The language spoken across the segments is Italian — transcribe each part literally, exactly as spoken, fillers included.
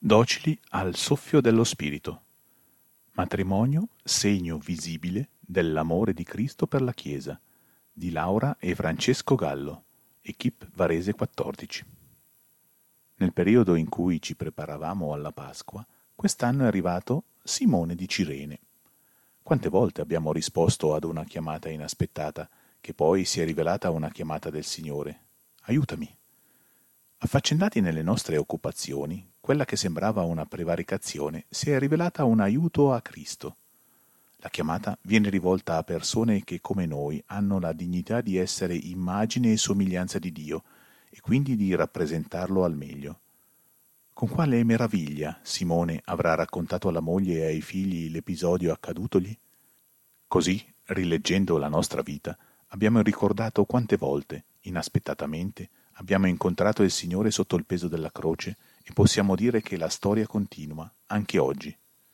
Docili al soffio dello Spirito. Matrimonio, segno visibile dell'amore di Cristo per la Chiesa, di Laura e Francesco Gallo, Equipe Varese quattordici. Nel periodo in cui ci preparavamo alla Pasqua, quest'anno è arrivato Simone di Cirene. Quante volte abbiamo risposto ad una chiamata inaspettata, che poi si è rivelata una chiamata del Signore. Aiutami! Affaccendati nelle nostre occupazioni, quella che sembrava una prevaricazione si è rivelata un aiuto a Cristo. La chiamata viene rivolta a persone che, come noi, hanno la dignità di essere immagine e somiglianza di Dio e quindi di rappresentarlo al meglio. Con quale meraviglia Simone avrà raccontato alla moglie e ai figli l'episodio accadutogli? Così, rileggendo la nostra vita, abbiamo ricordato quante volte, inaspettatamente, abbiamo incontrato il Signore sotto il peso della croce e possiamo dire che la storia continua, anche oggi.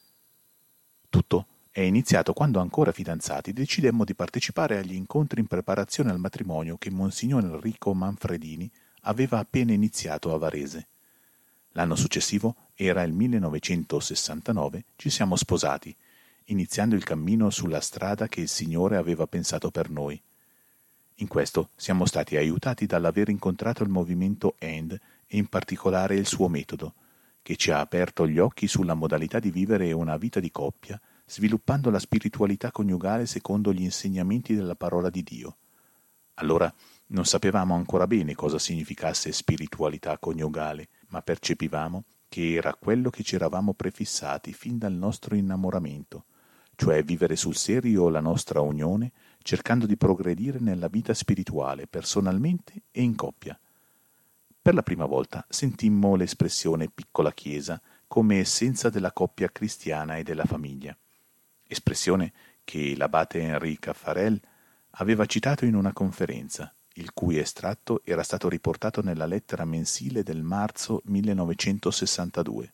Tutto è iniziato quando, ancora fidanzati, decidemmo di partecipare agli incontri in preparazione al matrimonio che Monsignor Enrico Manfredini aveva appena iniziato a Varese. L'anno successivo, era il millenovecentosessantanove, ci siamo sposati, iniziando il cammino sulla strada che il Signore aveva pensato per noi. In questo siamo stati aiutati dall'aver incontrato il movimento End e in particolare il suo metodo, che ci ha aperto gli occhi sulla modalità di vivere una vita di coppia, sviluppando la spiritualità coniugale secondo gli insegnamenti della parola di Dio. Allora non sapevamo ancora bene cosa significasse spiritualità coniugale, ma percepivamo che era quello che ci eravamo prefissati fin dal nostro innamoramento, cioè vivere sul serio la nostra unione, cercando di progredire nella vita spirituale, personalmente e in coppia. Per la prima volta sentimmo l'espressione piccola chiesa come essenza della coppia cristiana e della famiglia, espressione che l'abate Henri Caffarel aveva citato in una conferenza, il cui estratto era stato riportato nella lettera mensile del marzo millenovecentosessantadue.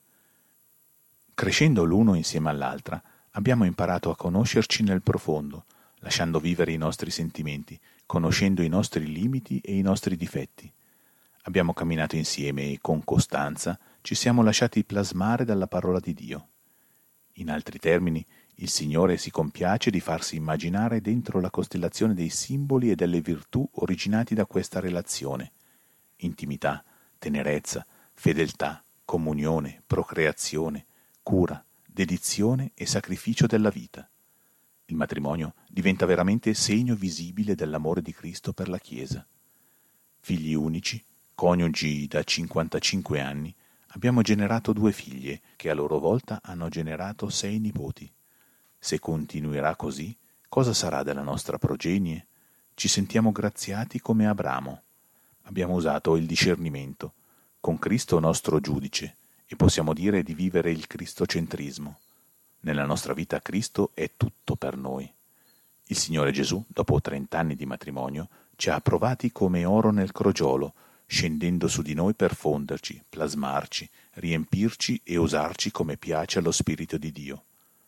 Crescendo l'uno insieme all'altra, abbiamo imparato a conoscerci nel profondo, lasciando vivere i nostri sentimenti, conoscendo i nostri limiti e i nostri difetti. Abbiamo camminato insieme e con costanza ci siamo lasciati plasmare dalla parola di Dio. In altri termini, il Signore si compiace di farsi immaginare dentro la costellazione dei simboli e delle virtù originati da questa relazione: intimità, tenerezza, fedeltà, comunione, procreazione, cura, dedizione e sacrificio della vita. Il matrimonio diventa veramente segno visibile dell'amore di Cristo per la Chiesa. Figli unici, coniugi da cinquantacinque anni, abbiamo generato due figlie che a loro volta hanno generato sei nipoti. Se continuerà così, cosa sarà della nostra progenie? Ci sentiamo graziati come Abramo. Abbiamo usato il discernimento, con Cristo nostro giudice, e possiamo dire di vivere il cristocentrismo. Nella nostra vita Cristo è tutto per noi. Il Signore Gesù, dopo trent'anni di matrimonio, ci ha approvati come oro nel crogiolo, scendendo su di noi per fonderci, plasmarci, riempirci e usarci come piace allo Spirito di Dio.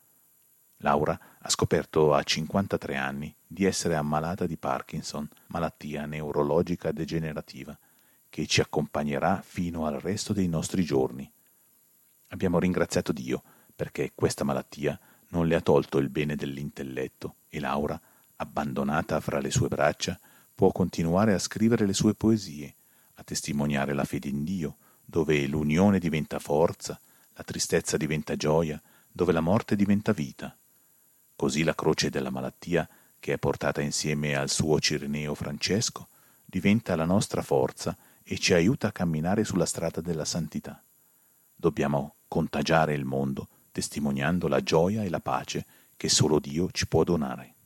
Laura ha scoperto a cinquantatré anni di essere ammalata di Parkinson, malattia neurologica degenerativa, che ci accompagnerà fino al resto dei nostri giorni. Abbiamo ringraziato Dio perché questa malattia non le ha tolto il bene dell'intelletto e Laura, abbandonata fra le sue braccia, può continuare a scrivere le sue poesie, a testimoniare la fede in Dio, dove l'unione diventa forza, la tristezza diventa gioia, dove la morte diventa vita. Così la croce della malattia, che è portata insieme al suo Cireneo Francesco, diventa la nostra forza e ci aiuta a camminare sulla strada della santità. Dobbiamo contagiare il mondo testimoniando la gioia e la pace che solo Dio ci può donare.